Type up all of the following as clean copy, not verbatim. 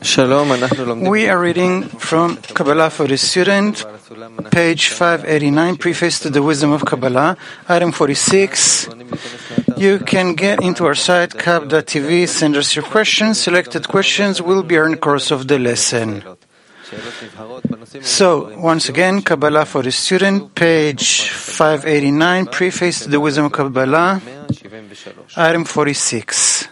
We are reading from Kabbalah for the Student, page 589, Preface to the Wisdom of Kabbalah, item 46. You can get into our site, kab.tv, send us your questions. Selected questions will be in the course of the lesson. So, once again, Kabbalah for the Student, page 589, Preface to the Wisdom of Kabbalah, item 46.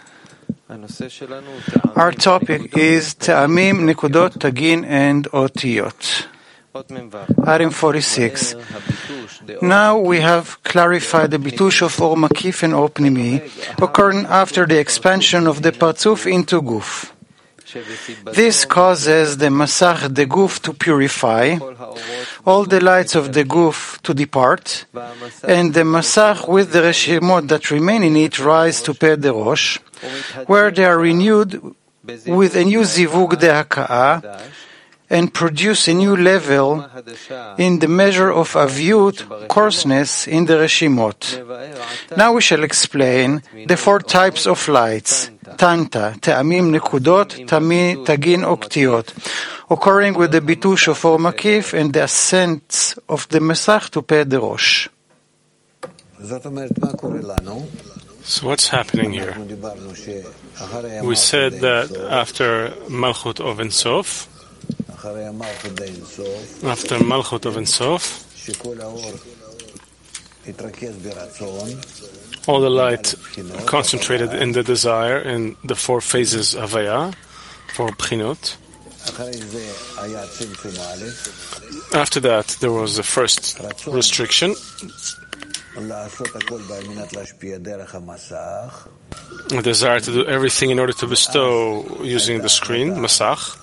Our topic is Ta'amim, Nekudot, Tagin, and Otiyot. Item 46. Now we have clarified the bitush of Or Makif and Or Pnimi, occurring after the expansion of the Parzuf into Guf. This causes the Masach, the Guf, to purify, all the lights of the Guf to depart, and the Masach with the Reshimot that remain in it rise to Peh de Rosh, where they are renewed with a new Zivug de Haka'ah, and produce a new level in the measure of Aviut, coarseness, in the Reshimot. Now we shall explain the four types of lights, Tanta, Te'amim, Nekudot, Tagin, Oktiyot, occurring with the bitush of Or Makif and the ascent of the Masach to Peh de Rosh. So what's happening here? We said that after Malchut of Ein Sof, all the light concentrated in the desire in the four phases of Havaya, four Bchinot. After that, there was the first restriction, a desire to do everything in order to bestow using the screen, Masach.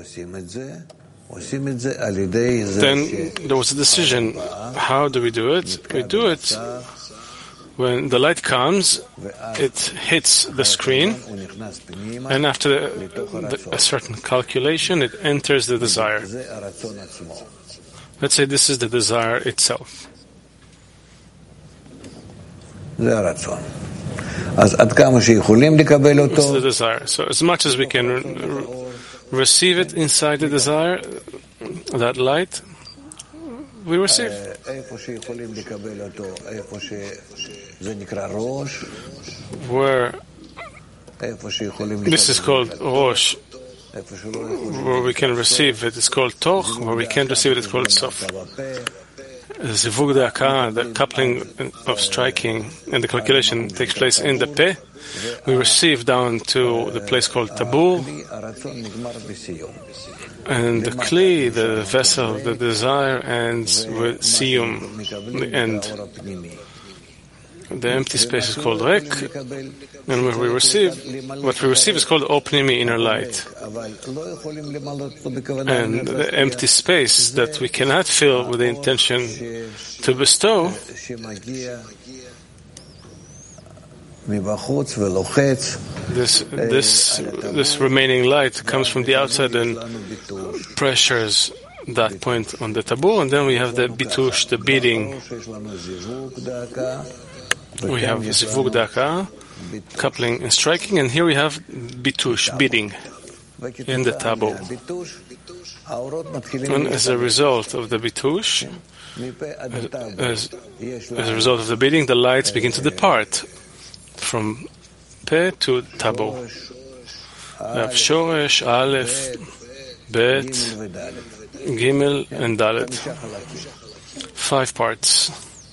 Then there was a decision. How do we do it? We do it when the light comes, it hits the screen, and after a certain calculation, it enters the desire. Let's say this is the desire itself. It's the desire. So as much as we can receive it inside the desire, that light, we receive. Where this is called Rosh, where we can receive it is called Toch, where we can't receive it is called Sof. Zivug de Haka'ah, the coupling of striking and the calculation takes place in the Peh. We receive down to the place called Tabur, and the Kli, the vessel, the desire ends with Siyum, the end. The empty space is called Rek, and what we receive is called Or Pnimi, inner light. And the empty space that we cannot fill with the intention to bestow, this remaining light comes from the outside and pressures that point on the taboo, and then we have the bitush, the beating. We have Zivug de Haka'ah, coupling and striking, and here we have bitush, beating, in the taboo. And as a result of the bitush, as a result of the beating, the lights begin to depart from Peh to taboo. We have Shoresh, Aleph, Bet, Gimel, and Dalet. 5 parts.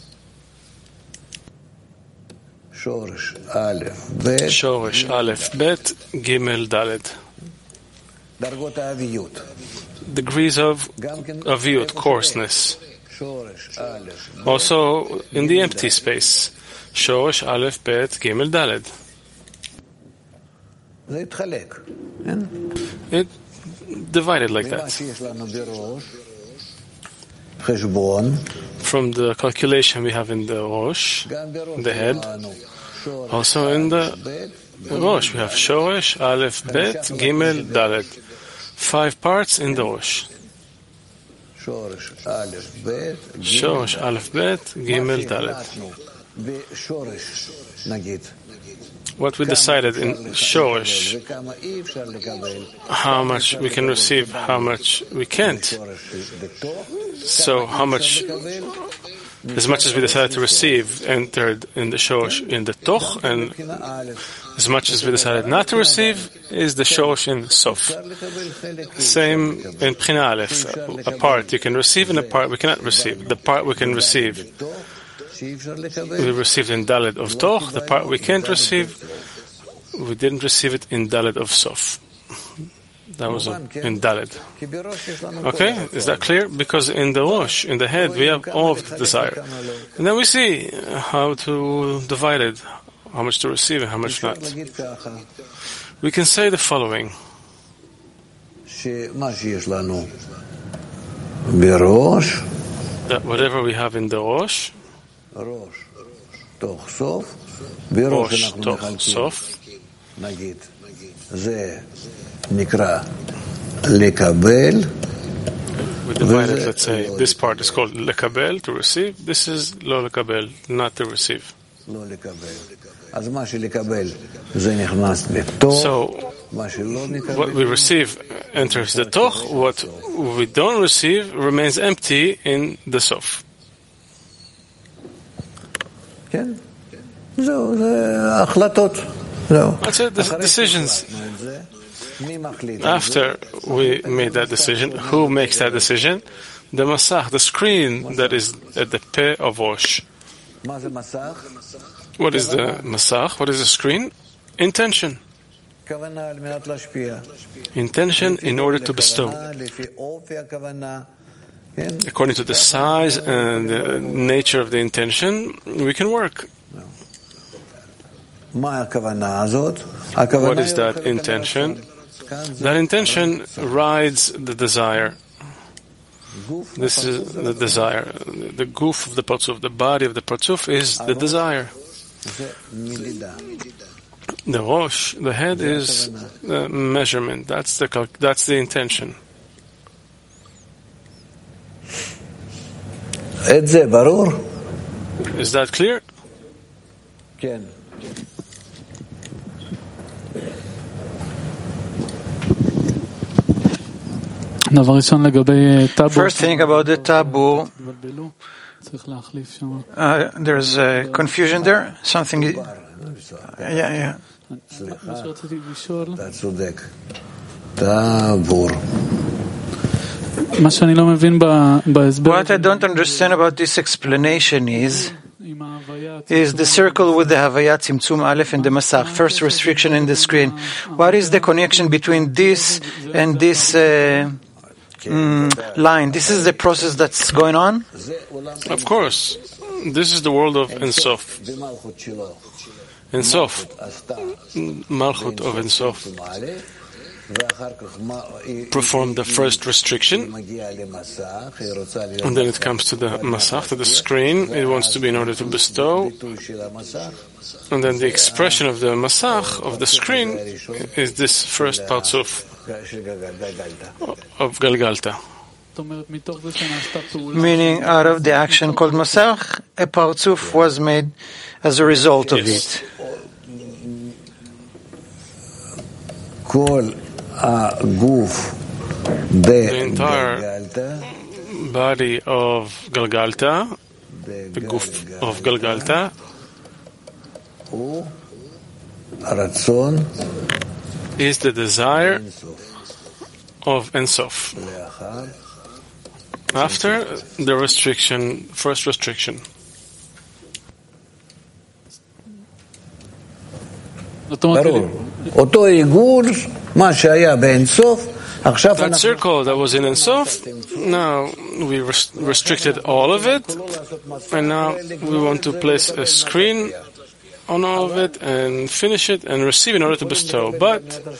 Shoresh, Aleph, Bet, Gimel, Dalet. Degrees of Aviut, coarseness. Also in the empty space. Shoresh, Aleph, Bet, Gimel, Dalet. It divided like that. From the calculation we have in the Rosh, the head, also in the Rosh we have Shoresh, Aleph, Bet, Gimel, Dalet. 5 parts in the Rosh. Shoresh, Aleph, Bet, Gimel, Dalet. what we decided in Shoresh, how much we can receive, how much we can't. So how much, as much as we decided to receive, entered in the Shoresh in the Toch, and as much as we decided not to receive is the Shoresh in Sof. Same in Pchina Aleph. A part you can receive and a part we cannot receive. The part we can receive, we received in Dalet of Toch. The part we can't receive, we didn't receive it in Dalet of Sof. That was in Dalet. Okay, is that clear? Because in the Rosh, in the head, we have all of the desire. And then we see how to divide it, how much to receive and how much not. We can say the following. That whatever we have in the Rosh, Rosh, Toch, Sof, we divide it, let's say, this part is called lekabel, to receive. This is lo lekabel, not to receive. So, what we receive enters the toch, what we don't receive remains empty in the sof. That's it, the decisions. After we made that decision, who makes that decision? The Masach, the screen that is at the Peh of Rosh. What is the Masach? What is the screen? Intention. Intention in order to bestow. According to the size and the nature of the intention, we can work. What is that intention? That intention rides the desire. This is the desire. The goof of the Parzuf, the body of the Parzuf is the desire. The Rosh, the head, is the measurement. That's the intention. Is that clear? First thing about the taboo, there's a confusion there. Something. Yeah. What I don't understand about this explanation is the circle with the Havayat Tzimtzum Aleph and the Masach, first restriction in the screen. What is the connection between this and this line? This is the process that's going on? Of course. This is the world of Ein Sof. Ein Sof, Malchut of Ein Sof, perform the first restriction, and then it comes to the Masach, to the screen. It wants to be in order to bestow, and then the expression of the Masach, of the screen, is this first Parzuf of Galgalta. Meaning, out of the action called Masach, a Parzuf was made as a result of it. The entire body of Galgalta, the goof of Galgalta, is the desire of Ein Sof. After the restriction, first restriction. That circle that was in Ein Sof, now we restricted all of it, and now we want to place a screen on all of it and finish it and receive in order to bestow. But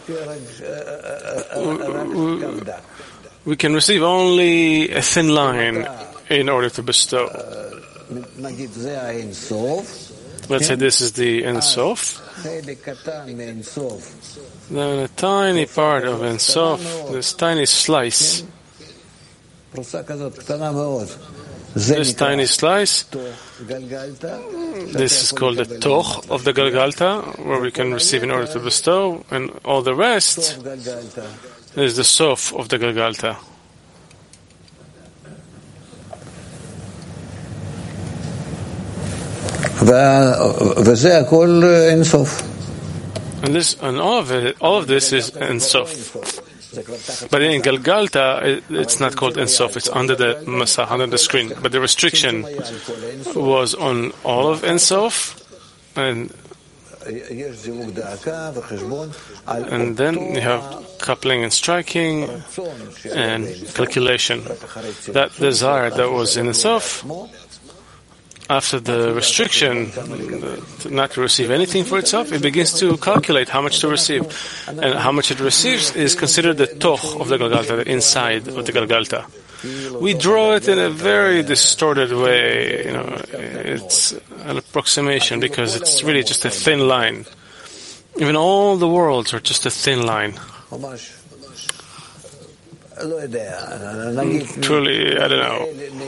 we can receive only a thin line in order to bestow. Let's say this is the Ein Sof. Then a tiny part of Ein Sof, this tiny slice. This tiny slice This is called the toch of the Galgalta, where we can receive in order to bestow, and all the rest is the sof of the Galgalta. And all of this is Ein Sof. But in Galgalta, it's not called Ein Sof, it's under the Masach, under the screen. But the restriction was on all of Ein Sof, and then you have coupling and striking and calculation. That desire that was in Ein Sof, after the restriction not to receive anything for itself, it begins to calculate how much to receive. And how much it receives is considered the toch of the Galgalta, the inside of the Galgalta. We draw it in a very distorted way. It's an approximation because it's really just a thin line. Even all the worlds are just a thin line. Truly, I don't know.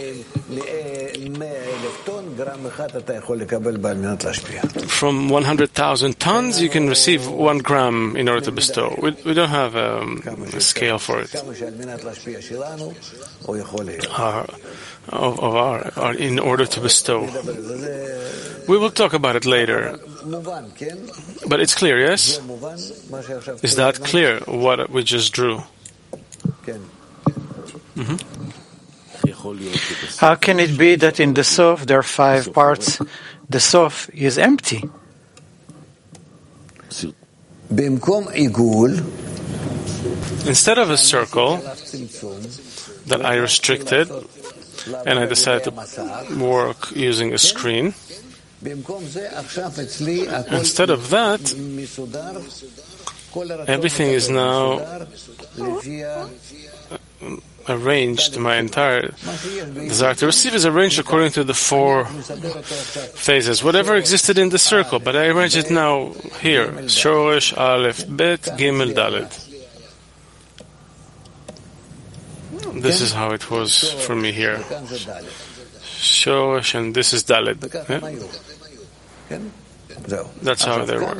From 100,000 tons, you can receive 1 gram in order to bestow. We don't have a scale for it. In order to bestow. We will talk about it later. But it's clear, yes? Is that clear, what we just drew? Mm-hmm. How can it be that in the Sof there are 5 parts? The Sof is empty. Instead of a circle that I restricted, and I decided to work using a screen, instead of that, everything is now arranged. My entire desire to receive is arranged according to the 4 phases. Whatever existed in the circle, but I arrange it now here. Shoresh, Aleph, Bet, Gimel, Dalet. This is how it was for me here. Shoresh, and this is Dalet. Yeah? That's how they were.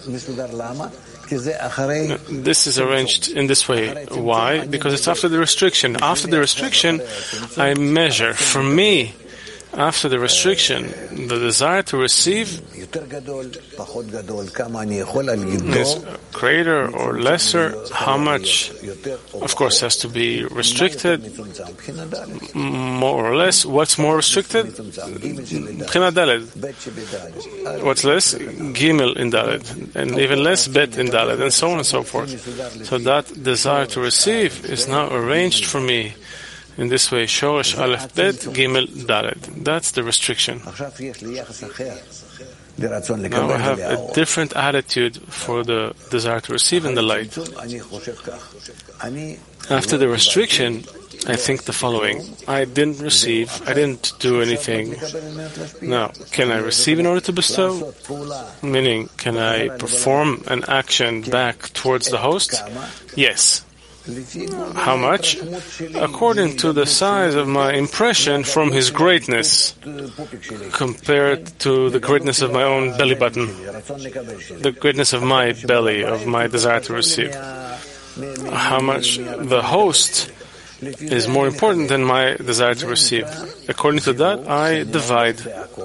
This is arranged in this way. Why? Because it's after the restriction. After the restriction, I measure. For me, after the restriction, the desire to receive is greater or lesser. How much, of course, has to be restricted, more or less. What's more restricted? B'china Dalet. What's less? Gimel in Dalet. And even less, Bet in Dalet, and so on and so forth. So that desire to receive is now arranged for me in this way. Shoresh, Aleph, Bet, Gimel, Dalet. That's the restriction. Now I have a different attitude for the desire to receive in the light. After the restriction, I think the following. I didn't receive, I didn't do anything. Now, can I receive in order to bestow? Meaning, can I perform an action back towards the host? Yes. How much? According to the size of my impression from his greatness, compared to the greatness of my own belly button, the greatness of my belly, of my desire to receive. How much the host is more important than my desire to receive. According to that, I divide.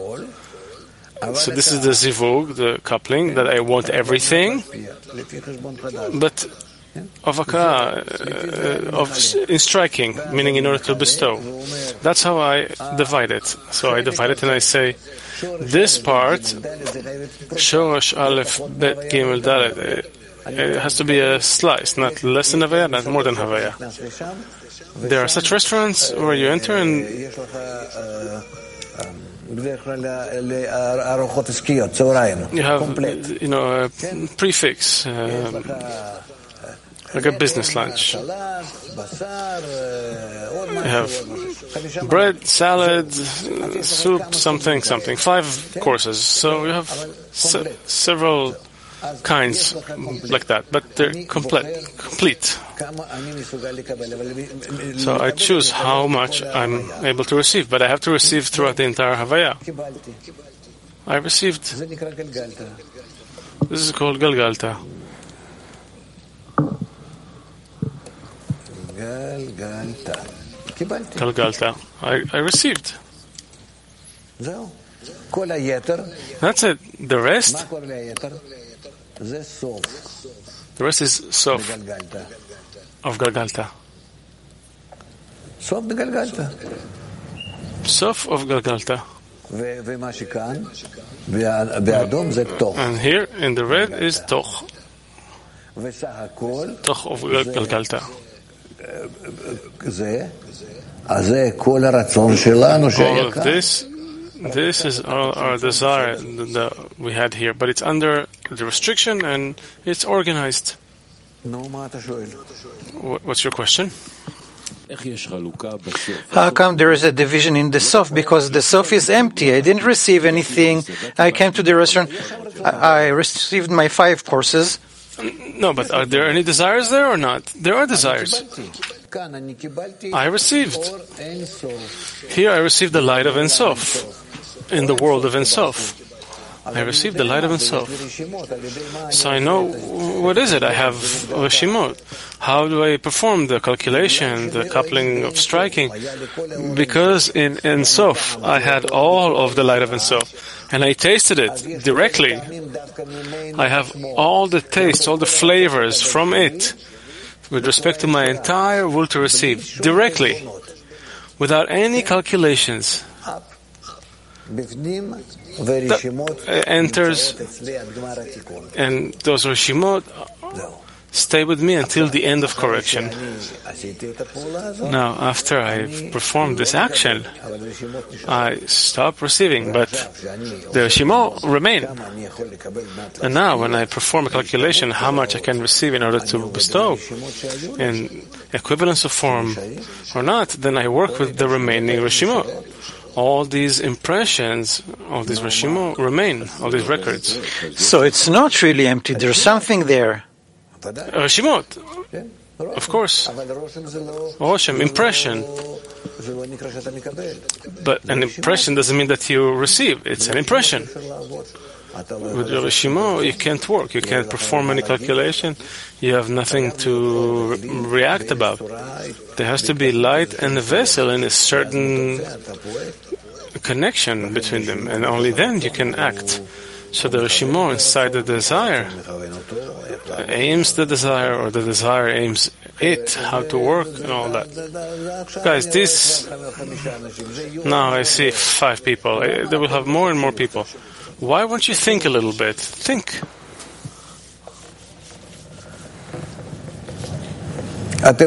So this is the zivug, the coupling, that I want everything, but of akara, in striking, meaning in order to bestow. That's how I divide it. So I divide it and I say, this part, Shoresh, Aleph, Bet, Gimel, Dalet, it has to be a slice, not less than Havaya, not more than Havaya. There are such restaurants where you enter and you have, a prefix, like a business lunch. You have bread, salad, soup, something, 5 courses. So you have several kinds like that, but they're complete. So I choose how much I'm able to receive, but I have to receive throughout the entire Havaya. I received. This is called Galgalta. Galgalta. I received. That's it. The rest? The rest is Sof of Galgalta. Sof of Galgalta. And here in the red is Toch. Toch of Galgalta. All of this is our desire that we had here, but it's under the restriction and it's organized. What's your question? How come there is a division in the Sof? Because the Sof is empty. I didn't receive anything. I came to the restaurant. I received my 5 courses. No, but are there any desires there or not? There are desires. I received. Here I received the light of Ein Sof. In the world of Ein Sof. I received the light of Ein Sof. So I know, what is it? I have Reshimot. How do I perform the calculation, the coupling of striking? Because in Ein Sof, I had all of the light of Ein Sof. And I tasted it directly. I have all the tastes, all the flavors from it, with respect to my entire will to receive, directly, without any calculations. That enters, and those Reshimot stay with me until the end of correction. Now, after I performed this action, I stop receiving, but the Reshimot remain. And now, when I perform a calculation how much I can receive in order to bestow in equivalence of form or not, then I work with the remaining Reshimot. All these impressions, all these Reshimot remain, all these records. So it's not really empty, there's something there. Reshimot, of course. Roshem, impression. But an impression doesn't mean that you receive, it's an impression. With your Reshimot, you can't work, you can't perform any calculation, you have nothing to react about. There has to be light and a vessel in a certain connection between them, and only then you can act. So the Reshimot inside the desire aims the desire, or the desire aims it, how to work and all that. Guys, this... Now I see 5 people. They will have more and more people. Why won't you think a little bit? Think. Do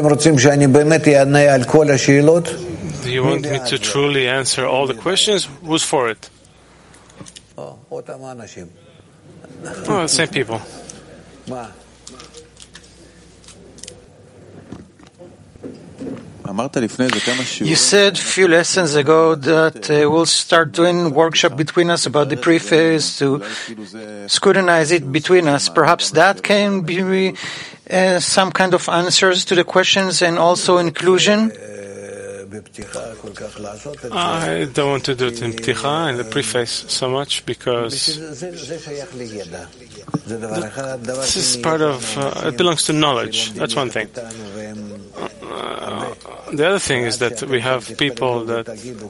you want me to truly answer all the questions? Who's for it? Oh, the same people. You said a few lessons ago that we'll start doing workshop between us about the preface to scrutinize it between us. Perhaps that can be some kind of answers to the questions and also inclusion. I don't want to do it in Pticha, in the preface, so much, because this is part of, it belongs to knowledge. That's one thing. The other thing is that we have people that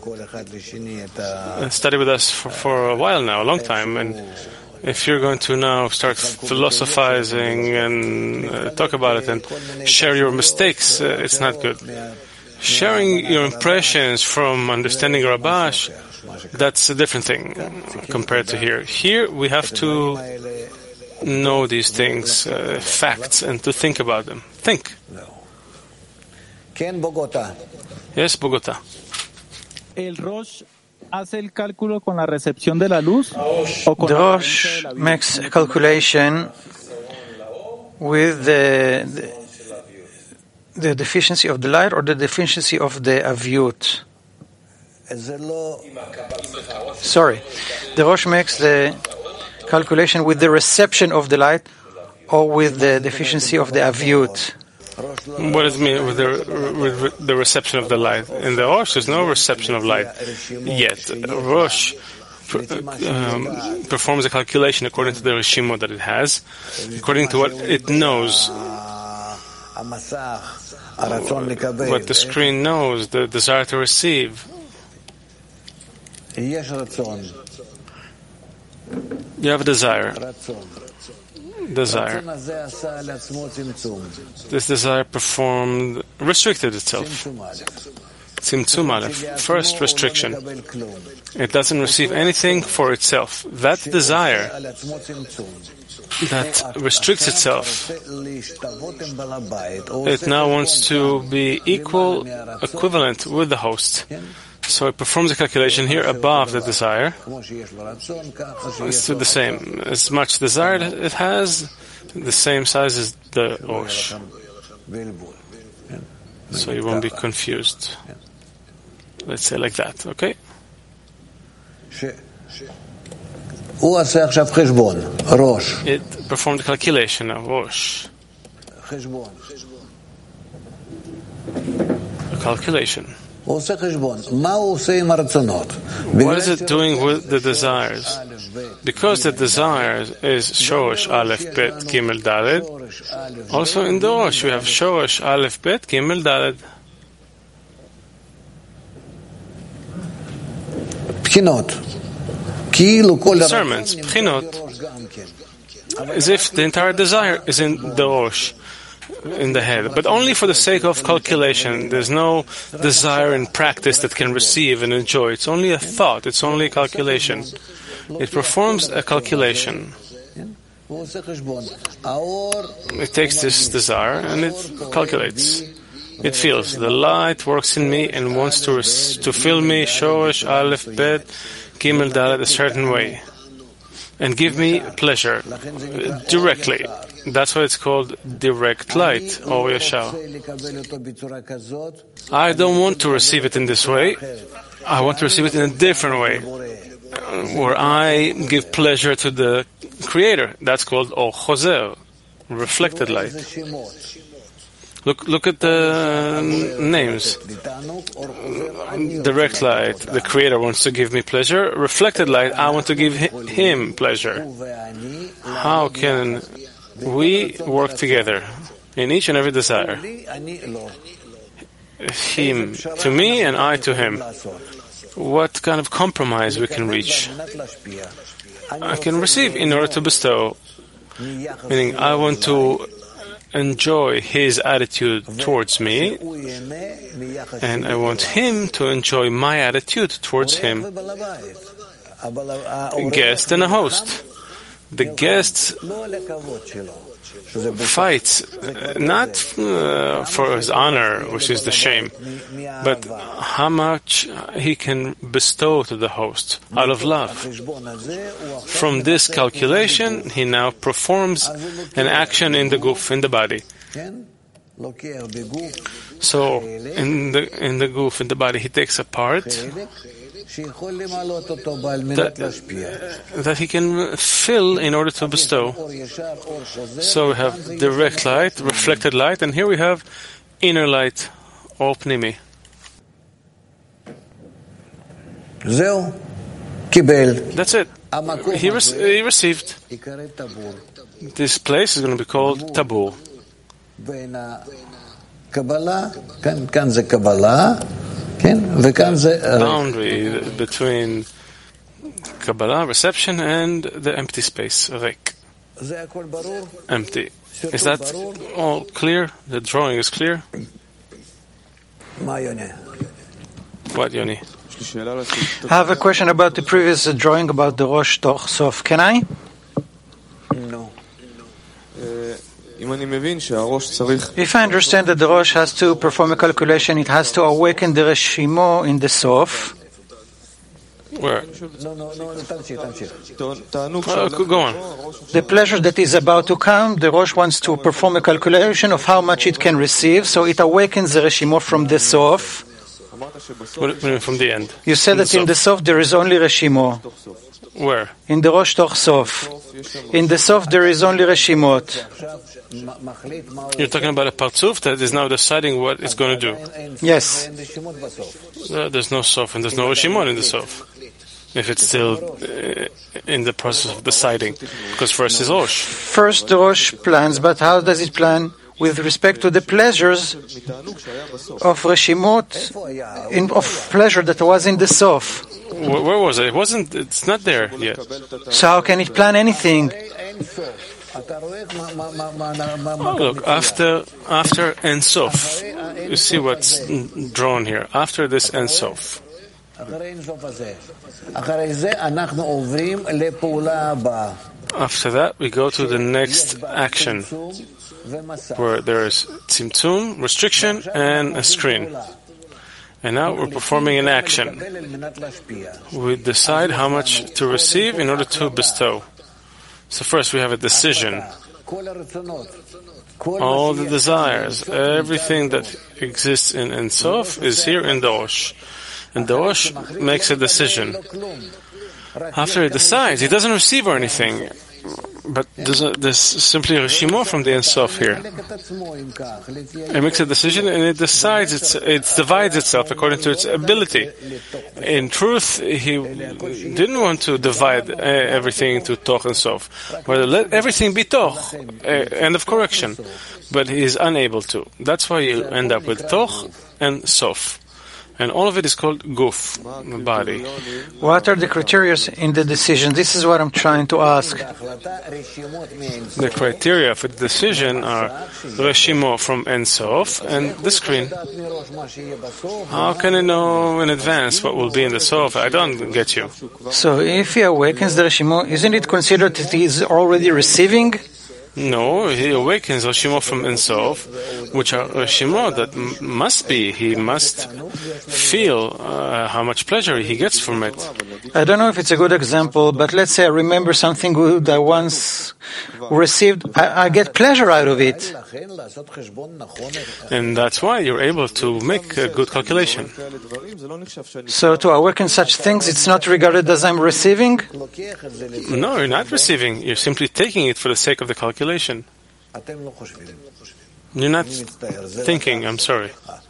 study with us for a while now, a long time, and if you're going to now start philosophizing and talk about it and share your mistakes, it's not good. Sharing your impressions from understanding Rabash, that's a different thing compared to here. Here we have to know these things, facts, and to think about them. Think. Yes, Bogota. El Rosh hace el cálculo con la recepción de la luz. The Rosh makes a calculation with the deficiency of the light or the deficiency of the avyut. Sorry, the Rosh makes the calculation with the reception of the light or with the deficiency of the avyut. What does it mean with the reception of the light? In the Rosh, there's no reception of light yet. Rosh performs a calculation according to the reshimot that it has, according to what it knows, what the screen knows, the desire to receive. You have a desire. This desire restricted itself. Tzimtzum Aleph. First restriction. It doesn't receive anything for itself. That desire that restricts itself, it now wants to be equivalent with the host. So it performs a calculation here above the desire. It's the same. As much desire it has, the same size as the Rosh. So you won't be confused. Let's say like that, okay? It performed a calculation of Rosh. A calculation. What is it doing with the desires? Because the desires is Shoresh Aleph Bet Gimel Daled. Also in the Rosh we have Shoresh Aleph Bet Gimel Daled. Sermons, Pchinot, as if the entire desire is in the Rosh, in the head, but only for the sake of calculation. There's no desire in practice that can receive and enjoy. It's only a thought, it's only a calculation. It performs a calculation. It takes this desire and it calculates. It feels the light works in me and wants to fill me, Shoresh Aleph Bet Gimel Dalet, a certain way, and give me pleasure directly. That's why it's called direct light, or Yashar. I don't want to receive it in this way. I want to receive it in a different way, where I give pleasure to the Creator. That's called Or Choser, reflected light. Look at the names. Direct light, the Creator wants to give me pleasure. Reflected light, I want to give Him pleasure. How can we work together in each and every desire? Him to me and I to Him. What kind of compromise we can reach? I can receive in order to bestow. Meaning, I want to enjoy His attitude towards me, and I want Him to enjoy my attitude towards Him. A guest and a host. The guest fights not for his honor, which is the shame, but how much he can bestow to the host out of love. From this calculation, he now performs an action in the guf, in the body. So, in the guf, in the body, he takes a part that he can fill in order to bestow. So we have direct light, reflected light, and here we have inner light, or pnimi. That's it. He received. This place is going to be called Tabur. Boundary between Kabbalah, reception, and the empty space, Rik. Empty. Is that all clear? The drawing is clear? What, Yoni? I have a question about the previous drawing about the Rosh Toch Sof. Can I? No. If I understand that the Rosh has to perform a calculation, it has to awaken the Reshimo in the Sof. Where? Go on. The pleasure that is about to come, the Rosh wants to perform a calculation of how much it can receive, so it awakens the Reshimo from the Sof. What do you mean from the end? You said that in the Sof there is only Reshimo. Where? In the Rosh Toch Sof. In the Sof there is only Reshimot. You're talking about a Partzuf that is now deciding what it's going to do. Yes. There's no Sof and there's no Reshimot in the Sof. if it's still in the process of deciding, because first is Rosh. First the Rosh plans, but how does it plan with respect to the pleasures of Reshimot, of pleasure that was in the Sof? Where was it? It's not there yet. So how can it plan anything? Oh, look, after Ein Sof, you see what's drawn here. After this Ein Sof. After that, we go to the next action, where there is tzimtzum, restriction, and a screen. And now we're performing an action. We decide how much to receive in order to bestow. So first we have a decision. All the desires, everything that exists in Ein Sof is here in the Rosh. And the Rosh makes a decision. After he decides, he doesn't receive or anything. But there's simply a Reshimot from the Ein Sof here. It makes a decision and it decides, it divides itself according to its ability. In truth, he didn't want to divide everything into Toch and Sof. Well, let everything be Toch, end of correction. But he is unable to. That's why you end up with Toch and Sof. And all of it is called guf, body. What are the criteria in the decision? This is what I'm trying to ask. The criteria for the decision are Reshimot from Ein Sof and the screen. How can I know in advance what will be in the Sof? I don't get you. So if he awakens the Reshimot, isn't it considered that he is already receiving? No, he awakens Reshimot from Ein Sof, which are Reshimot that must be. He must feel how much pleasure he gets from it. I don't know if it's a good example, but let's say I remember something good I once received. I get pleasure out of it. And that's why you're able to make a good calculation. So to awaken such things, it's not regarded as I'm receiving? No, you're not receiving. You're simply taking it for the sake of the calculation. You're not thinking, I'm sorry.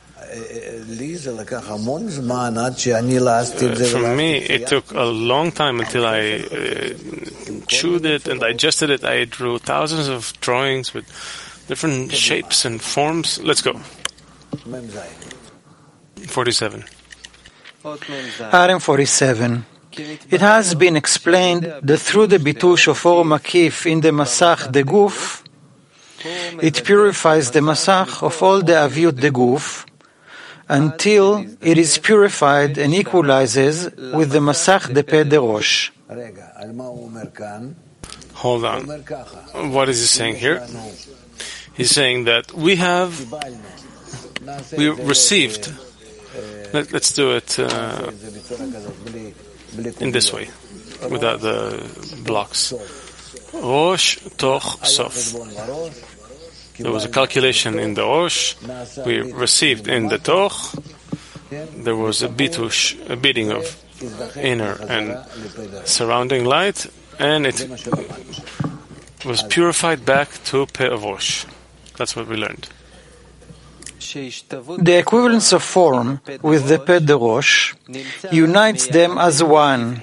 For me, it took a long time until I chewed it and digested it. I drew thousands of drawings with different shapes and forms. Let's go. 47. Item 47. It has been explained that through the bitush of Or Makif in the Masach the Guf, it purifies the Masach of all the Aviut the Guf until it is purified and equalizes with the Masach the Peh the Rosh. Hold on. What is he saying here? He's saying that we received. Let's do it in this way, without the blocks. Rosh, Toch, Sof. There was a calculation in the Rosh. We received in the Toch. There was a bitush, a beating of inner and surrounding light, and it was purified back to Peh of Rosh. That's what we learned. The equivalence of form with the Peh the Rosh unites them as one,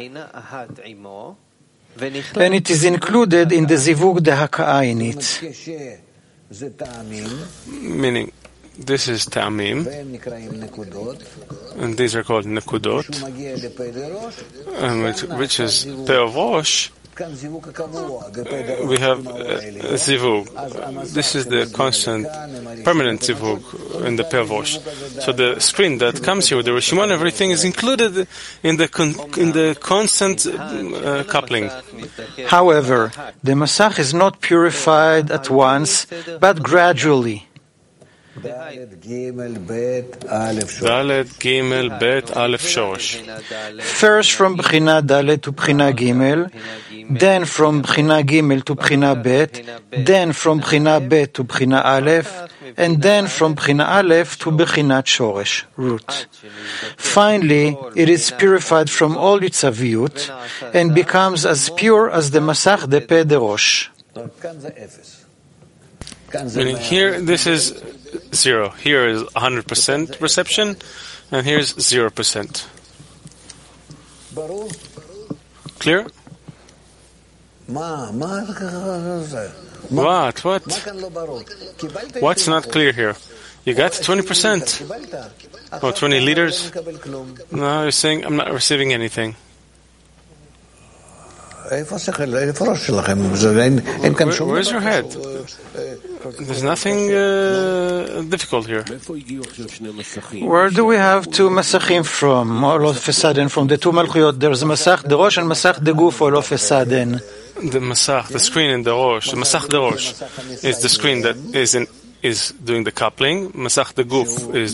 and it is included in the Zivug the Haka'ainit. Meaning, this is Ta'amim, and these are called Nekudot, and which is Peh of Rosh. We have Zivug. This is the constant, permanent Zivug in the Peh of Rosh. So the screen that comes here with the Reshimon, everything is included in the constant coupling. However, the Masach is not purified at once, but gradually. Dalet Gimel Bet Aleph Shoresh. First from Bchina Dalet to Bchina Gimel, then from Bchina Gimel to Bchina Bet, then from Bchina Bet to Bchina Aleph, and then from Bchina Aleph to Bchinat Shoresh, root. Finally, it is purified from all its aviut and becomes as pure as the Masach de Peh de Rosh. Meaning here, this is 0. Here is 100% reception, and here's 0%. Clear? What? What's not clear here? You got 20%. Oh, 20 liters? No, you're saying I'm not receiving anything. Where's your head? There's nothing difficult here. Where do we have two Masachim from? All of a sudden, from the two Malchuyot, there's Masach de Rosh and Masach de Guf all of a sudden. The Masach, the screen in the Rosh, the Masach de Rosh is the screen that is doing the coupling. Masach de Guf is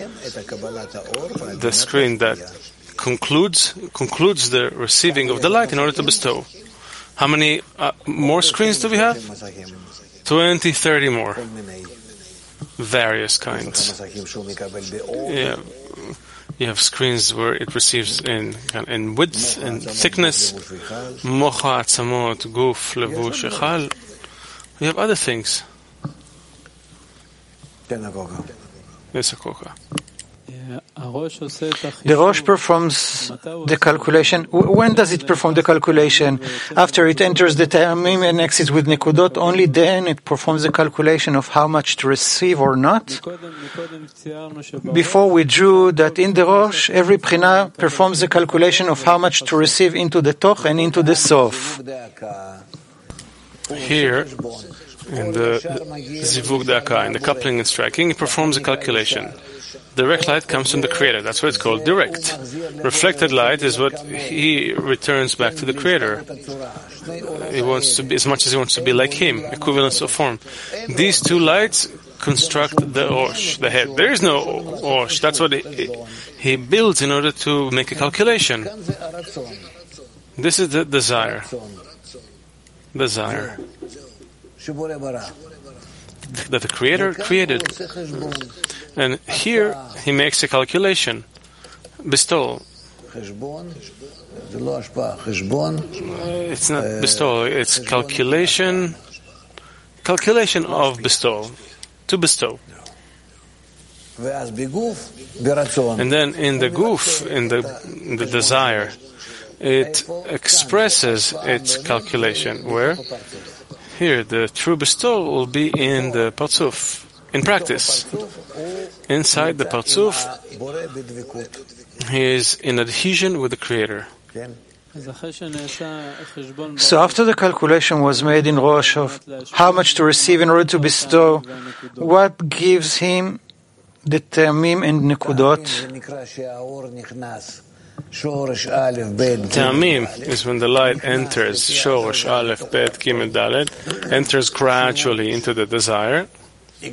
the screen that concludes the receiving of the light in order to bestow. How many more screens do we have? 20, 30 more. Various kinds. Yeah. You have screens where it receives in width and thickness. Mocha, atzamot, guf, levush, echal. We have other things. Yes, a coca. The Rosh performs the calculation. When does it perform the calculation? After it enters the Ta'amim and exits with Nikudot, only then it performs the calculation of how much to receive or not? Before we drew that in the Rosh, every Bchina performs the calculation of how much to receive into the Toch and into the Sof. Here, in the Zivug Daka, in the coupling and striking, it performs a calculation. Direct light comes from the Creator. That's why it's called direct. Reflected light is what he returns back to the Creator. He wants to be, as much as he wants to be like him, equivalence of form. These two lights construct the Rosh, the head. There is no Rosh. That's what he builds in order to make a calculation. This is the desire. Desire. That the Creator created. And here he makes a calculation. Bestowal. It's not bestowal, it's calculation. Calculation of bestowal. To bestow. And then in the guf, in the desire, it expresses its calculation. Where? Here, the true bestowal will be in the Parzuf. In practice, inside the Parzuf, he is in adhesion with the Creator. So after the calculation was made in Rosh of how much to receive in order to bestow, what gives him the Ta'amim and Nikudot? Ta'amim is when the light enters, Shorosh, Aleph, Bet, Gimel, Dalet, enters gradually into the desire. He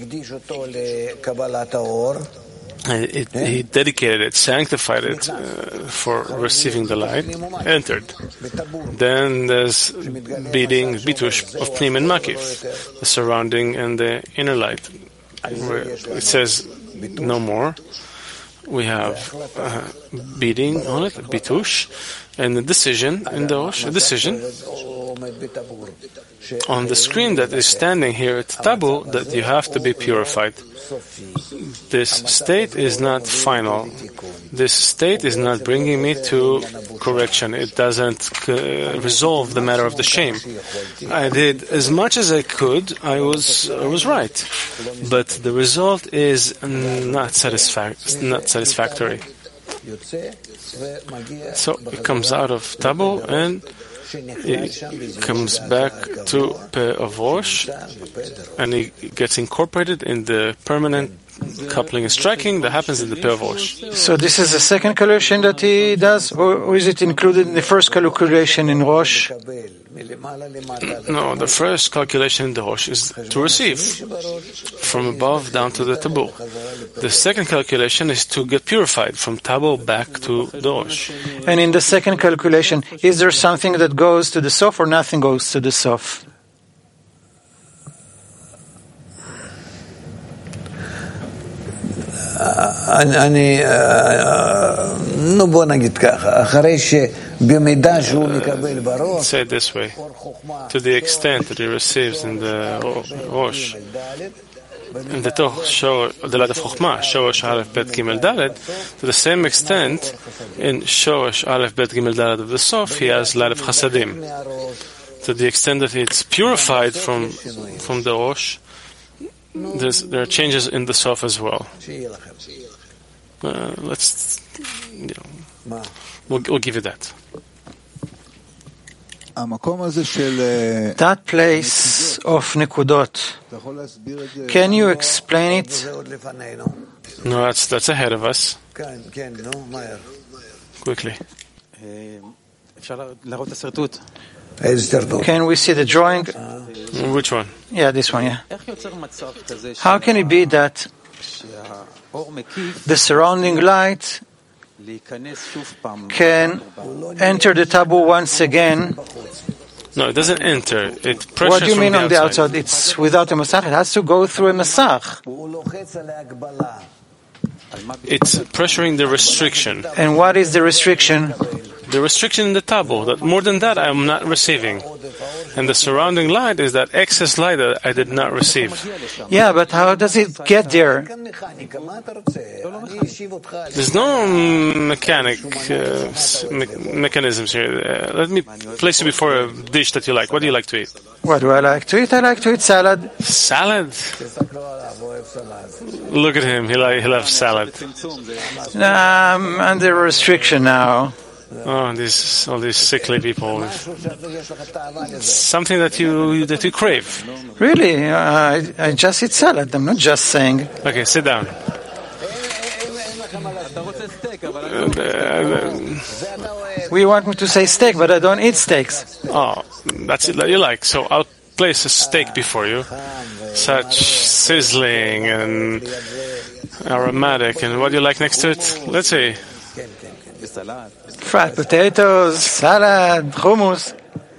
dedicated it, sanctified it for receiving the light, entered. Then there's beating, bitush of Pnim and Makif, the surrounding and the inner light. Where it says no more. We have beating on it, bitush, and the decision in the Rosh, a decision on the screen that is standing here at Tabu that you have to be purified. This state is not final. This state is not bringing me to correction. It doesn't resolve the matter of the shame. I did as much as I could. I was right, but the result is not satisfactory. So it comes out of Tabu and it comes back to Peh of Rosh, and it gets incorporated in the permanent coupling and striking that happens in the Peh of Rosh. So this is the second calculation that he does, or is it included in the first calculation in Rosh? No, the first calculation in the Rosh is to receive from above down to the Tabu. The second calculation is to get purified from Tabu back to the Rosh. And in the second calculation, is there something that goes to the Sof or nothing goes to the Sof? Say it this way, to the extent that he receives in the Rosh, in the Toch, the light of Chokhmah, Shoresh Aleph Bet Gimel Dalet, to the same extent, in Shoresh Aleph Bet Gimel Dalet of the Sof, he has light of Chasadim. To the extent that it's purified from the Rosh, there are changes in the Sof as well. We'll give you that. That place of Nekudot, can you explain it? No, that's ahead of us. Quickly. Can we see the drawing? Which one? Yeah, this one, yeah. How can it be that the surrounding light can enter the tabu once again? No, it doesn't enter. It pressures. What do you mean from on the outside? It's without a masach. It has to go through a masach. It's pressuring the restriction. And what is the restriction? The restriction in the tabu. That more than that, I am not receiving. And the surrounding light is that excess light that I did not receive. Yeah, but how does it get there? There's no mechanisms here. Let me place you before a dish that you like. What do you like to eat? What do I like to eat? I like to eat salad. Salad? Look at him. He loves salad. I'm under restriction now. Oh, all these sickly people. Something that you crave. Really? I just eat salad. I'm not just saying. Okay, sit down. We want me to say steak, but I don't eat steaks. Oh, that's it that you like. So I'll place a steak before you. Such sizzling and aromatic. And what do you like next to it? Let's see. Fried potatoes, salad, hummus.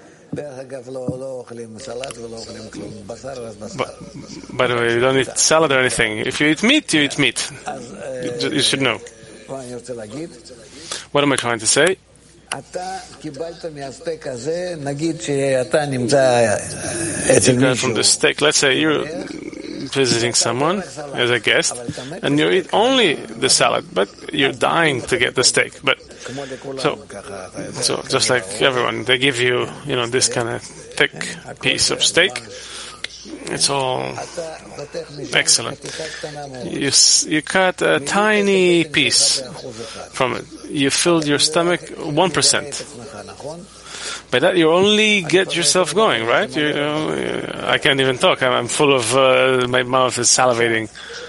By the way, you don't eat salad or anything. If you eat meat, you eat meat. You should know. What am I trying to say? You got from the steak. Let's say you're visiting someone as a guest, and you eat only the salad, but you're dying to get the steak. But so just like everyone, they give you, this kind of thick piece of steak. It's all excellent. You cut a tiny piece from it. You filled your stomach 1%. By that, you only get yourself going, right? I can't even talk. I'm full of, my mouth is salivating.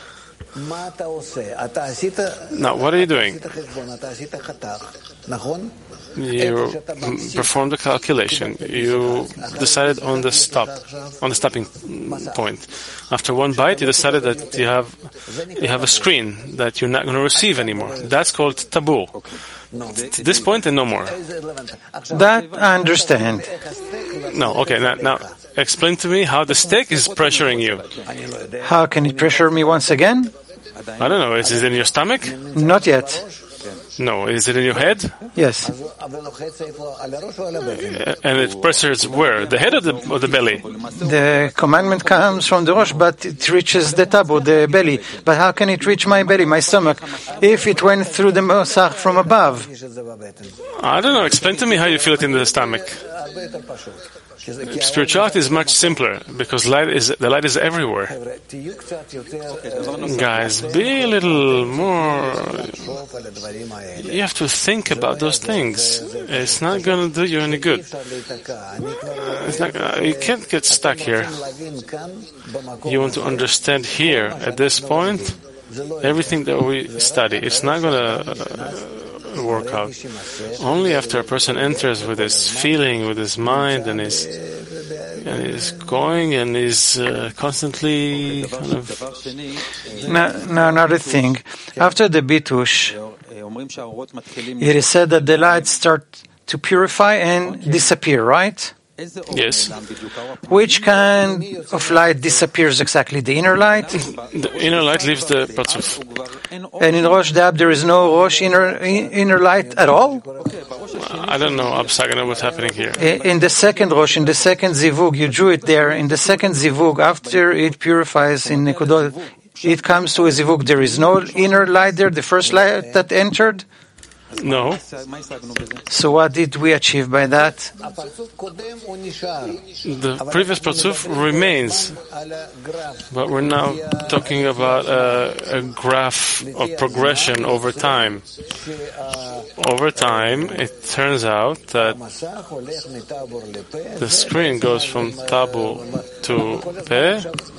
Now, what are you doing? You performed the calculation. You decided on the stopping point. After one bite, you decided that you have a screen that you're not going to receive anymore. That's called tabu. To this point and no more. That I understand. No, okay. Now explain to me how the steak is pressuring you. How can it pressure me once again? I don't know. Is it in your stomach? Not yet. No. Is it in your head? Yes. And it pressures where? The head or the belly? The commandment comes from the Rosh, but it reaches the tabu, the belly. But how can it reach my belly, my stomach, if it went through the Mosach from above? I don't know. Explain to me how you feel it in the stomach. Spirituality is much simpler because the light is everywhere. Guys, be a little more. You have to think about those things. It's not going to do you any good. You can't get stuck here. You want to understand here at this point everything that we study. It's not going to work out. Only after a person enters with his feeling, with his mind, and is going and is constantly kind of. Now, another thing. After the Bitush, it is said that the lights start to purify and disappear, right? Yes. Which kind of light disappears exactly? The inner light? The inner light leaves the Patzuf. And in Rosh Dab there is no Rosh inner light at all? I don't know, Absagana, what's happening here. In the second Rosh, in the second Zivug, you drew it there. In the second Zivug, after it purifies in Nekudot, it comes to a Zivug. There is no inner light there, the first light that entered? No. So what did we achieve by that? The previous Parzuf remains, but we're now talking about a graph of progression over time. Over time, it turns out that the screen goes from Tabu to Peh.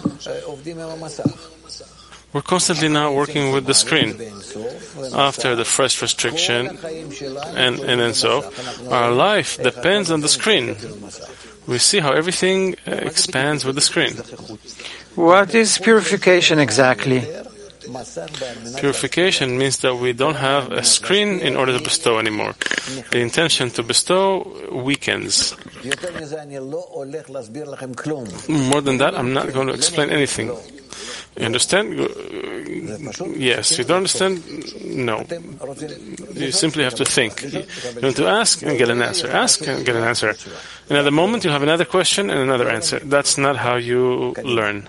We're constantly now working with the screen. After the first restriction and then so, our life depends on the screen. We see how everything expands with the screen. What is purification exactly? Purification means that we don't have a screen in order to bestow anymore. The intention to bestow weakens. More than that, I'm not going to explain anything. You understand? Yes. You don't understand? No. You simply have to think. You want to ask and get an answer. Ask and get an answer. And at the moment, you have another question and another answer. That's not how you learn.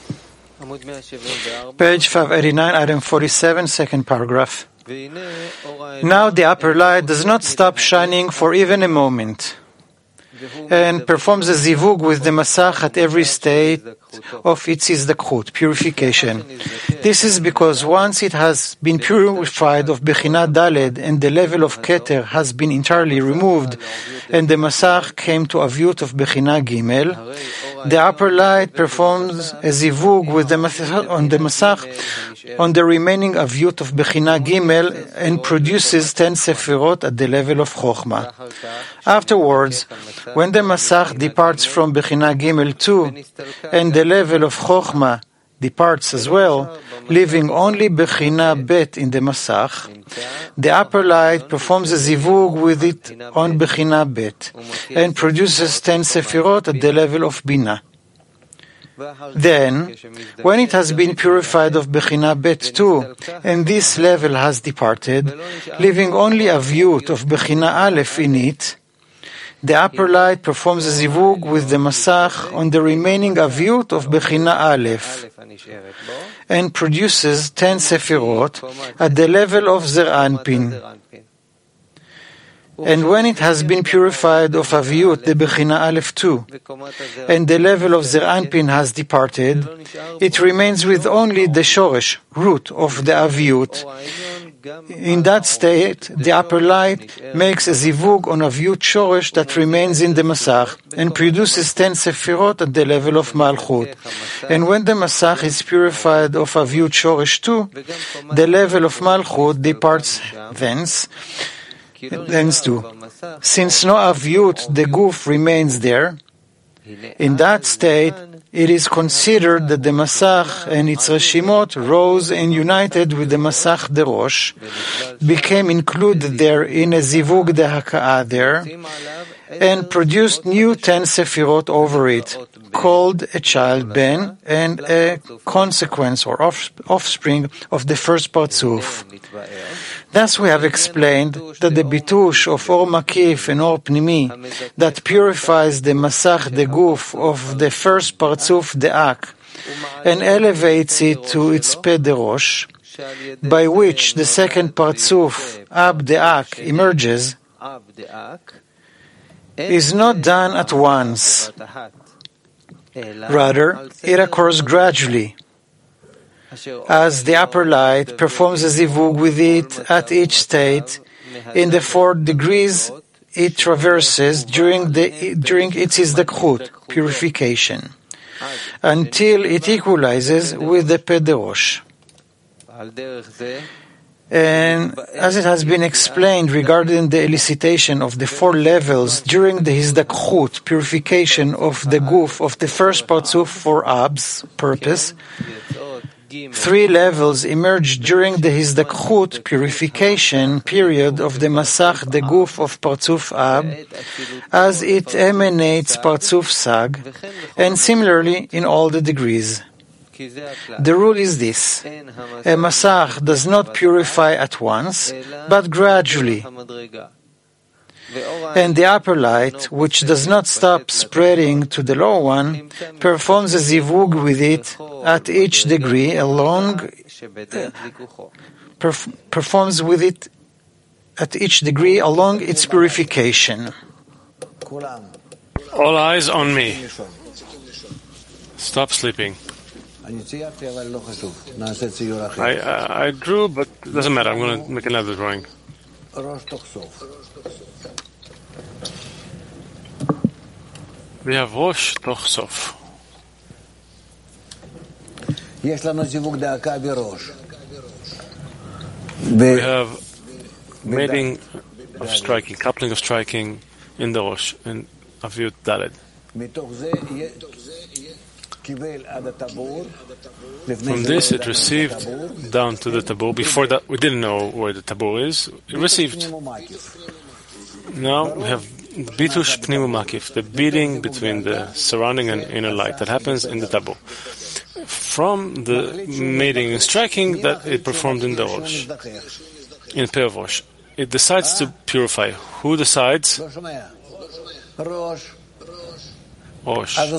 Page 589, item 47, second paragraph. Now the upper light does not stop shining for even a moment, and performs a zivug with the masach at every state of its izdakut, purification. This is because once it has been purified of Bechina Daled and the level of Keter has been entirely removed, and the masach came to a Avyut of Bechina Gimel, the upper light performs a zivug with the masach on the remaining Avyut of Bechina Gimel and produces 10 Sefirot at the level of Chokhmah. Afterwards, when the masach departs from Bechina Gimel 2 and the level of Chokhmah departs as well, leaving only Bechina Bet in the masach, the upper light performs a zivug with it on Bechina Bet and produces 10 Sefirot at the level of Bina. Then, when it has been purified of Bechina Bet too, and this level has departed, leaving only a Avyut of Bechina Aleph in it, the upper light performs a zivug with the masach on the remaining Avyut of Bechina Aleph and produces 10 Sefirot at the level of Zer Anpin. And when it has been purified of Avyut, the Bechina Aleph too, and the level of Zer Anpin has departed, it remains with only the Shoresh, root of the Avyut. In that state, the upper light makes a zivug on Avyut Shoresh that remains in the Masach and produces 10 Sefirot at the level of Malchut. And when the Masach is purified of Avyut Shoresh too, the level of Malchut departs thence too. Since no Avyut, the Guf remains there. In that state, it is considered that the Masach and its Reshimot rose and united with the Masach de Rosh, became included there in a Zivug de Haka'ah there, and produced new 10 Sefirot over it, called a child Ben and a consequence or offspring of the first Parzuf. Thus we have explained that the bitush of Or Makif and Or Pnimi that purifies the Masach de Guf of the first Parzuf de Ak and elevates it to its Peh de Rosh, by which the second Parzuf, Ab de Ak, emerges, is not done at once. Rather, it occurs gradually, as the upper light performs a zivug with it at each state in the 4 degrees it traverses during its izdakut, purification, until it equalizes with the Peh de Rosh. And as it has been explained regarding the elicitation of the 4 levels during the Hizdakchut, purification of the Guf of the first Parzuf for Ab's purpose, 3 levels emerge during the Hizdakchut, purification period of the Masach, the Guf of Parzuf Ab, as it emanates Parzuf Sag, and similarly in all the degrees. The rule is this: a Masach does not purify at once, but gradually. And the upper light, which does not stop spreading to the lower one, performs a zivug with it at each degree along performs with it at each degree along its purification. All eyes on me. Stop sleeping. I drew, but it doesn't matter. I'm going to make another drawing. We have Rosh Toch Sof. We have mating of striking, coupling of striking in the Rosh, in Aviyut Daled. From this it received down to the tabur. Before that we didn't know where the tabur is. It received. Now we have Bitush Pnimu Makif, the beating between the surrounding and inner light that happens in the tabur. From the mating and striking that it performed in the Rosh, in Peh of Rosh. It decides to purify. Who decides? Rosh. So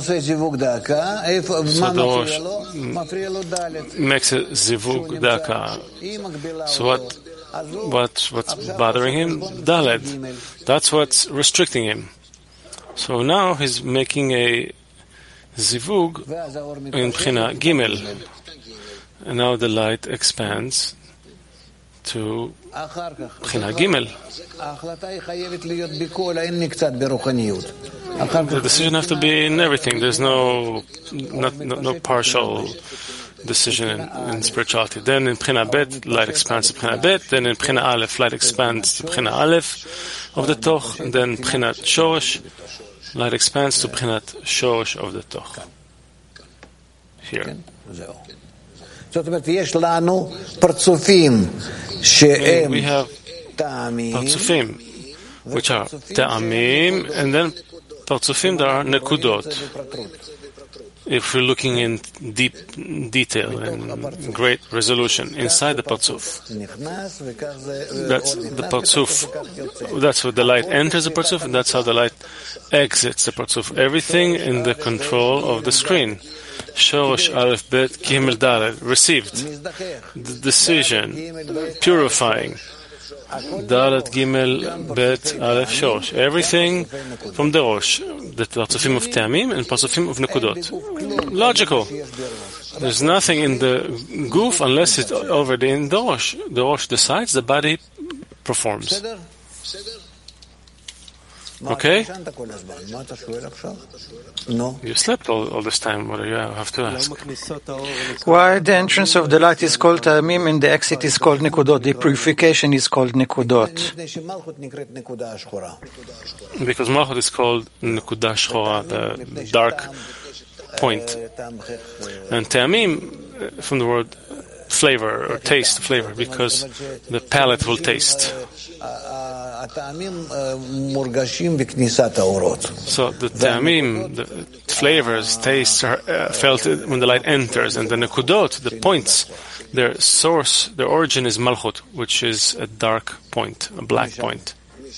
the Rosh makes a zivug daka. So what's bothering him? Daled. That's what's restricting him. So now he's making a zivug in Bchina Gimel. And now the light expands to Bchina Gimel. The decision has to be in everything. There's no partial decision in spirituality. Then in Bchina Bet, light expands to Bchina Bet. Then in Bchina Aleph, light expands to Bchina Aleph of the Toch. And then Bchina Shosh, light expands to Bchina Shosh of the Toch. Here. We have Partsufim, which are Ta'amim, and then Partsufim that are Nekudot. If we're looking in deep detail and great resolution inside the Partsuf, that's the Partsuf. That's where the light enters the Partsuf, and that's how the light exits the Partsuf. Everything in the control of the screen. Shosh Aleph Bet Gimel Dalet received the decision, purifying. Dalet Gimel Bet Aleph Shosh. Everything from the Rosh, the Partsufim of Ta'amim and Partsufim of Nekudot. Logical. There's nothing in the goof unless it's already in the Rosh. The Rosh decides, the body performs. Okay? You slept all this time. What do you have to ask? Why the entrance of the light is called Ta'amim and the exit is called Nekudot? The purification is called Nekudot. Because Malchut is called Nekudah Shchora, the dark point. And Ta'amim, from the word flavor or taste, flavor, because the palate will taste. So the ta'amim, the flavors, tastes are felt when the light enters, and the nekudot, the points, their source, their origin is malchut, which is a dark point, a black point.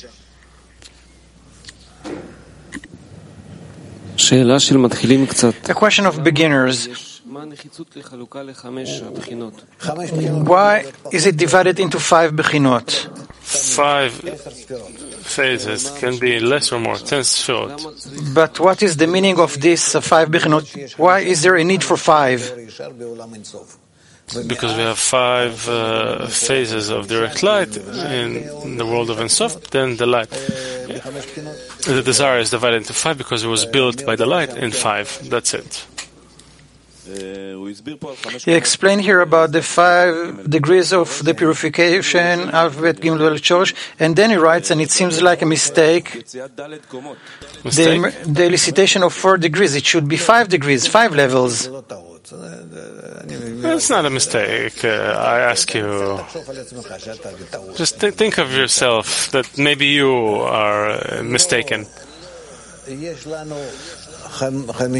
A question of beginners. Why is it divided into 5 bechinot? 5 phases, can be less or more, 10 sfirot. But what is the meaning of this 5 bechinot? Why is there a need for 5? Because we have 5 phases of direct light in the world of Ein Sof. Then the light, the desire is divided into 5 because it was built by the light in 5. That's it. He explained here about the 5 degrees of the purification, Alphabet Gimel Shosh, and then he writes, and it seems like a mistake, the elicitation of 4 degrees. It should be 5 degrees, 5 levels. It's not a mistake. I ask you, just think of yourself that maybe you are mistaken. We have 5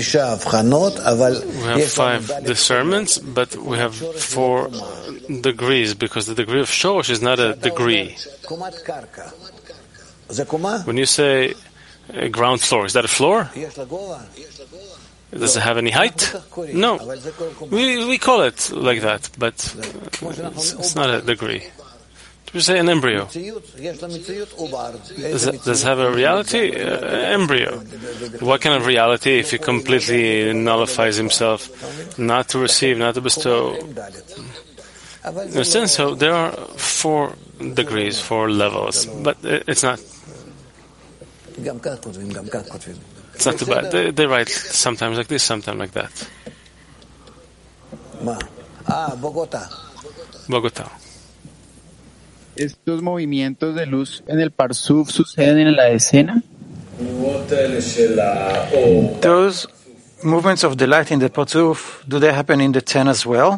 discernments, but we have 4 degrees, because the degree of Shosh is not a degree. When you say ground floor, is that a floor? Does it have any height? No. We call it like that, but it's not a degree. We say an embryo. Does it have a reality? Embryo. What kind of reality if he completely nullifies himself, not to receive, not to bestow? Understand? So there are 4 degrees, 4 levels, but it's not. It's not too bad. They write sometimes like this, sometimes like that. Bogotá. ¿Estos movimientos de luz en el Parsuf suceden en la escena? Those movements of the light in the Parzuf, do they happen in the 10 as well?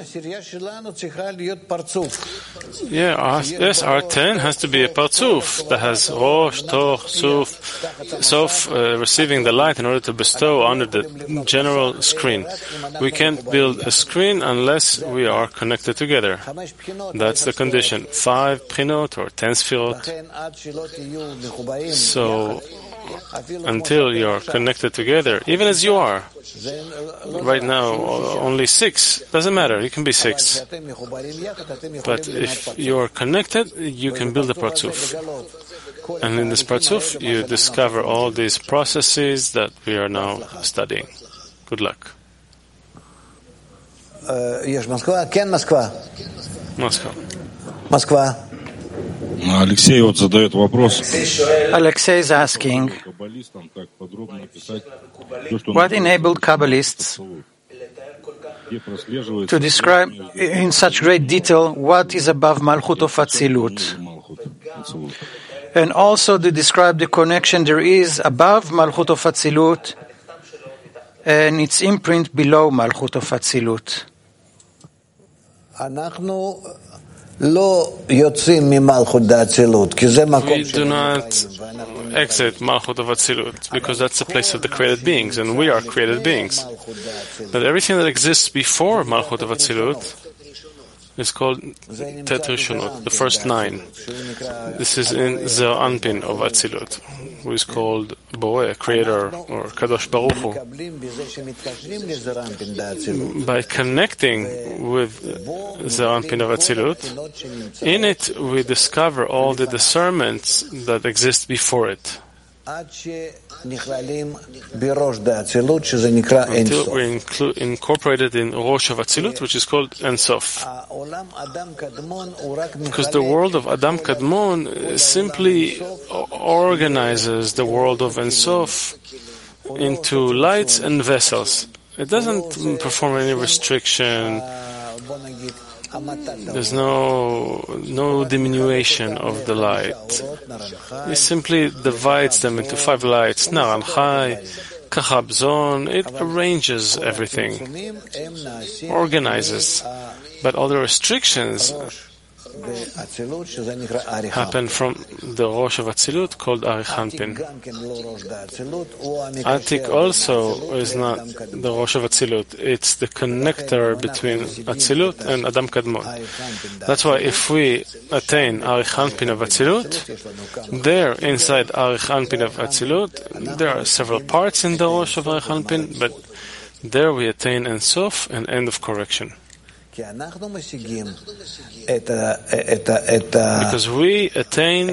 Yes, our 10 has to be a Parzuf that has Rosh, Toch, Sof, receiving the light in order to bestow under the general screen. We can't build a screen unless we are connected together. That's the condition. 5 Prinot or 10 Sfirot. So, until you're connected together, even as you are. Right now, only 6. Doesn't matter, you can be 6. But if you're connected, you can build a Parzuf. And in this Parzuf, you discover all these processes that we are now studying. Good luck. Moscow. Alexei задает вопрос. Alexei is asking, what enabled Kabbalists to describe in such great detail what is above Malchut of Atzilut, and also to describe the connection there is above Malchut of Atzilut and its imprint below Malchut of Atzilut. We do not exit Malchut of Atzilut because that's the place of the created beings, and we are created beings. But everything that exists before Malchut of Atzilut is called Tet Rishonot, the first 9. This is in the Anpin of Atzilut, who is called Boreh, creator, or Kadosh Baruch Hu. By connecting with the Anpin of Atzilut, in it we discover all the discernments that exist before it. Until we're incorporated in Rosh of Atzilut, which is called Ein Sof. Because the world of Adam Kadmon simply organizes the world of Ein Sof into lights and vessels. It doesn't perform any restriction. There's no diminution of the light. It simply divides them into 5 lights. Naran Chai, Kachab Zon. It arranges everything, organizes. But all the restrictions happen from the Rosh of Atzilut called Arich Anpin. Atik also is not the Rosh of Atzilut. It's the connector between Atzilut and Adam Kadmon. That's why if we attain Arich Anpin of Atzilut, there inside Arich Anpin of Atzilut, there are several parts in the Rosh of Arich Anpin, but there we attain Ein Sof and end of correction. Because we attain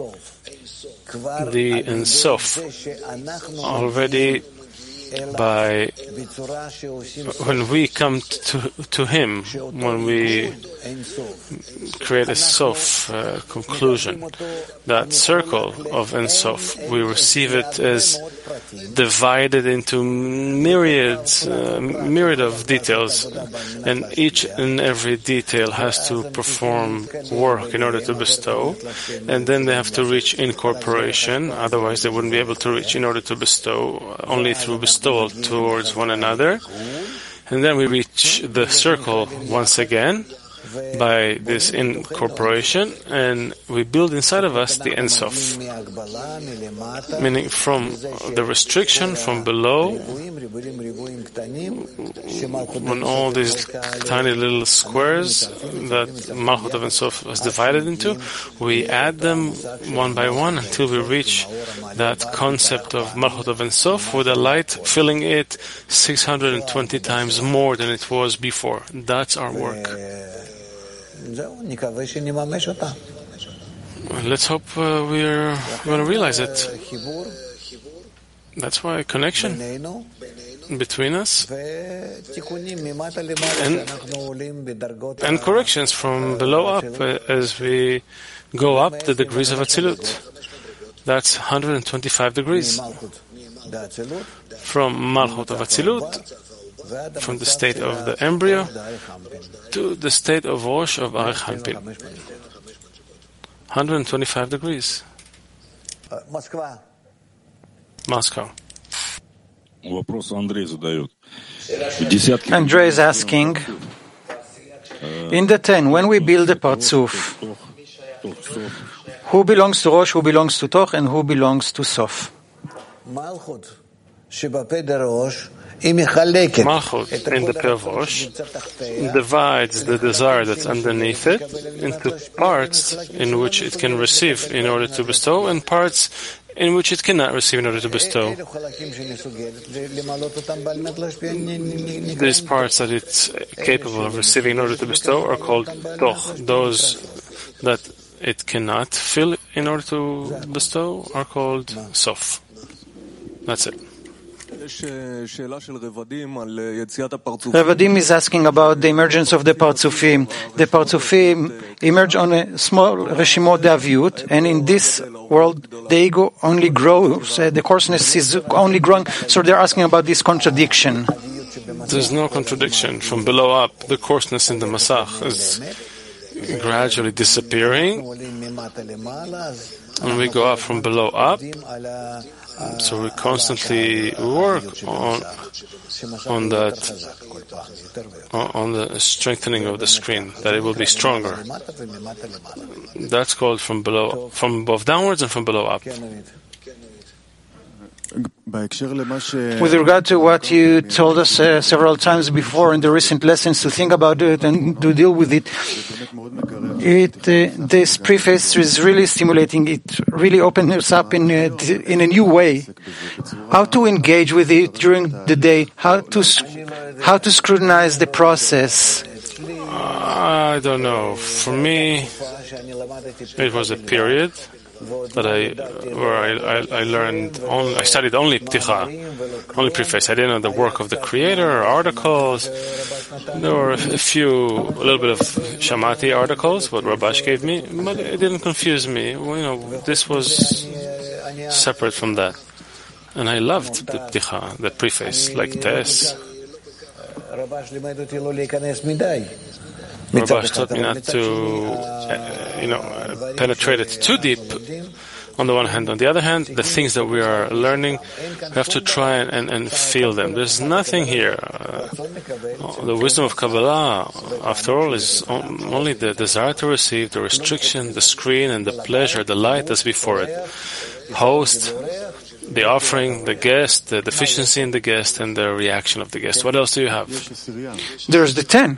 the Ein Sof already by when we come to Him, when we create a Sof conclusion, that circle of Ein Sof, we receive it as divided into myriad of details, and each and every detail has to perform work in order to bestow, and then they have to reach incorporation, otherwise they wouldn't be able to reach in order to bestow, only through bestowal towards one another. And then we reach the circle once again by this incorporation, and we build inside of us the Ein Sof, meaning from the restriction from below when all these tiny little squares that Malchut of Ein Sof was divided into, we add them one by one until we reach that concept of Malchut of Ein Sof, with the light filling it 620 times more than it was before. That's our work. Let's hope we're going to realize it. That's why a connection between us and corrections from below up as we go up the degrees of Atzilut. That's 125 degrees. From Malchut of Atzilut, from the state of the embryo to the state of Rosh of Arich Hanpin. 125 degrees. Moscow. Andrei is asking, in the 10, when we build a Partzuf, who belongs to Rosh, who belongs to Toch, and who belongs to Sof? Malchut in the Peh of Rosh divides the desire that's underneath it into parts in which it can receive in order to bestow, and parts in which it cannot receive in order to bestow. These parts that it's capable of receiving in order to bestow are called Toch. Those that it cannot fill in order to bestow are called Sof. That's it. Revadim is asking about the emergence of the Partzufim. The Partzufim emerge on a small Reshimot De'Aviut, and in this world the ego only grows, the coarseness is only growing, so they're asking about this contradiction. There's no contradiction. From below up, the coarseness in the Masach is gradually disappearing, and we go up from below up. So we constantly work on that, on the strengthening of the screen, that it will be stronger. That's called from above downwards and from below up. With regard to what you told us several times before in the recent lessons, to think about it and to deal with it, this preface is really stimulating. It really opens us up in a new way. How to engage with it during the day? How to scrutinize the process? I don't know. For me, it was a period that I studied only Pticha, only preface. I didn't know the work of the creator or articles. There were a little bit of Shamati articles, what Rabash gave me, but it didn't confuse me. This was separate from that. And I loved the Pticha, the preface, like Tess. Rabash taught me not to, penetrate it too deep, on the one hand. On the other hand, the things that we are learning, we have to try and feel them. There's nothing here. The wisdom of Kabbalah, after all, is only the desire to receive, the restriction, the screen, and the pleasure, the light that's before it. Host, the offering, the guest, the deficiency in the guest, and the reaction of the guest. What else do you have? There's the 10.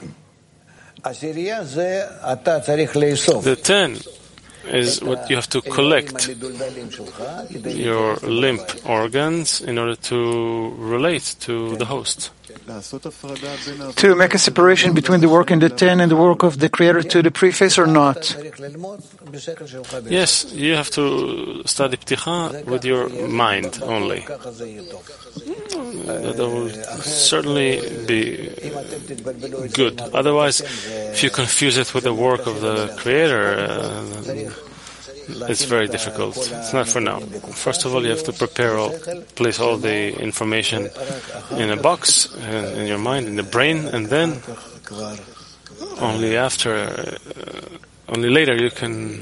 The 10 is what you have to collect, your limp organs, in order to relate to the host. To make a separation between the work in the 10 and the work of the Creator to the preface, or not? Yes, you have to study Pticha with your mind only. That will certainly be good. Otherwise, if you confuse it with the work of the Creator, it's very difficult. It's not for now. First of all, you have to place all the information in a box, in your mind, in the brain, and then only later you can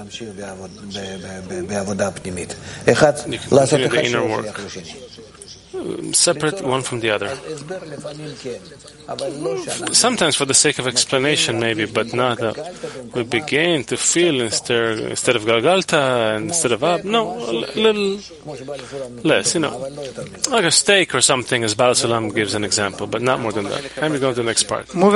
continue the inner work. separate one from the other. Sometimes for the sake of explanation, maybe, but not that we begin to feel instead of Galgalta and instead of Ab. No, a little less, like a steak or something, as Baal Sulam gives an example, but not more than that. And we go to the next part.